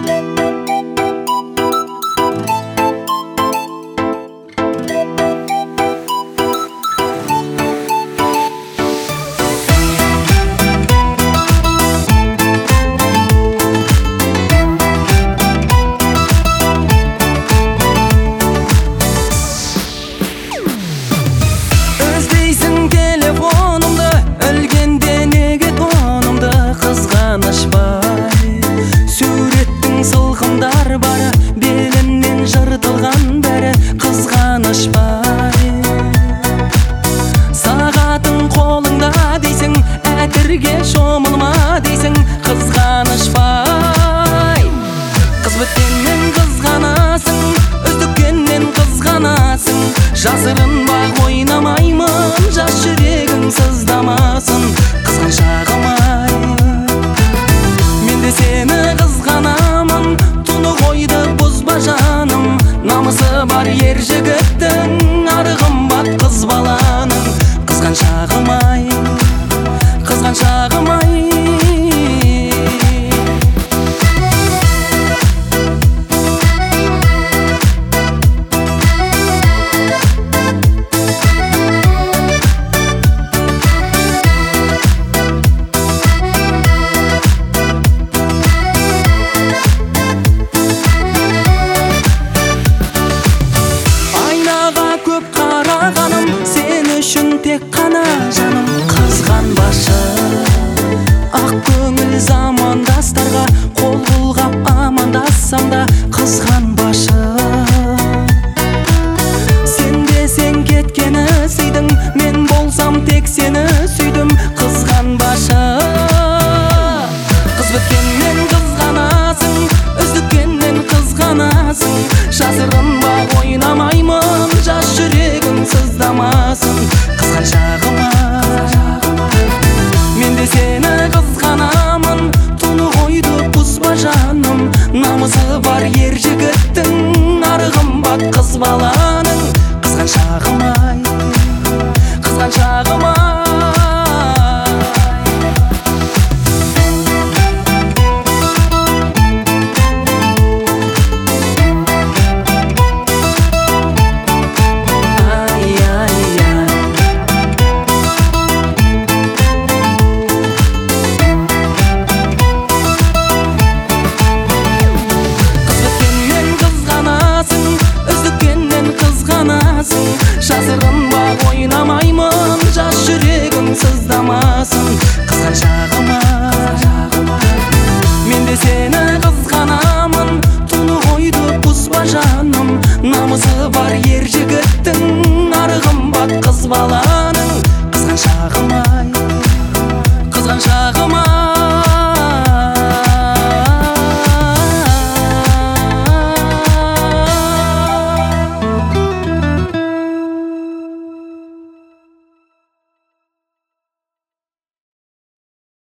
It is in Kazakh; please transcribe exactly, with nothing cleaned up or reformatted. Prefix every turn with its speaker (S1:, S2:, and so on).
S1: Сүреттің сылқымдар бары, белімнен жыртылған бәрі қызғанышпай. Сағатың қолыңда дейсің, әтірге шомылма дейсің, қызғанышпай. Қыз біткеннен қызғанасың, үздіккеннен қызғанасың. Жасырынба ойнамаймын, жас жүрегің сыздамасын, қызғаншағым-ай. Сені қызғанамын, тұны қойды бұзба жаным. Намысы бар ер жігіттің, ары қымбат қыз баланың. Қызғаншағым-ай, қызғаншағым-ай. Тек қана жаным қызғанбашы, ақ көңіл замандастарға қол бұлғап амандассам да қызған